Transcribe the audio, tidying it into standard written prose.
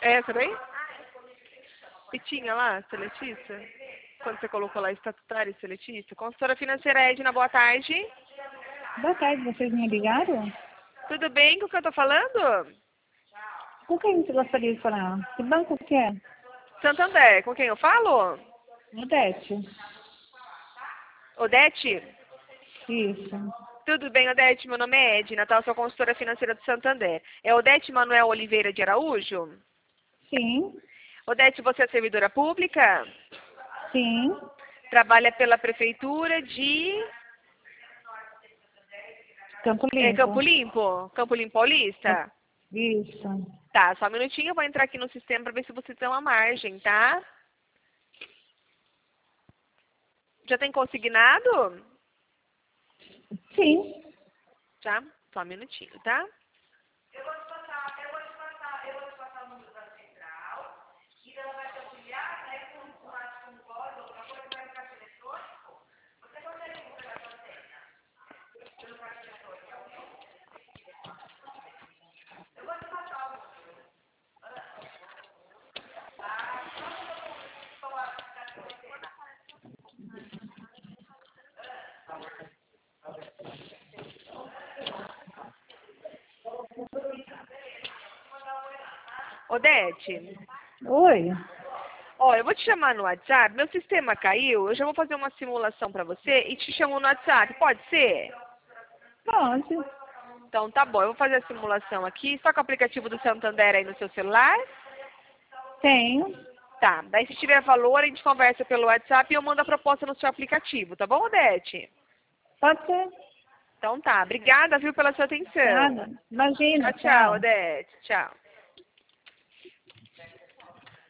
É essa daí? E tinha lá, seletista? Quando você colocou lá estatutária e seletista? Consultora financeira Edna, boa tarde. Boa tarde, vocês me ligaram? Tudo bem com o que eu tô falando? Com quem você gostaria de falar? Que banco que é? Santander, com quem eu falo? Odete. Odete? Isso. Tudo bem, Odete? Meu nome é Edna, tá? Eu sou consultora financeira do Santander. É Odete Manuel Oliveira de Araújo? Sim. Odete, você é servidora pública? Sim. Trabalha pela prefeitura de Campo Limpo. Campo Limpo? Campo Limpo Paulista? Isso. Tá, só um minutinho, eu vou entrar aqui no sistema para ver se você tem uma margem, tá? Já tem consignado? Sim. Já? Só um minutinho, tá? Odete, Oi. ó, eu vou te chamar no WhatsApp, meu sistema caiu, eu já vou fazer uma simulação para você e te chamo no WhatsApp, pode ser? Pode. Então tá bom, eu vou fazer a simulação aqui, só com o aplicativo do Santander aí no seu celular? Tenho. Tá, daí se tiver valor a gente conversa pelo WhatsApp e eu mando a proposta no seu aplicativo, tá bom, Odete? Pode ser. Então tá, obrigada, viu, pela sua atenção. Nada. Imagina, Tchau, tchau, tchau. Odete, tchau.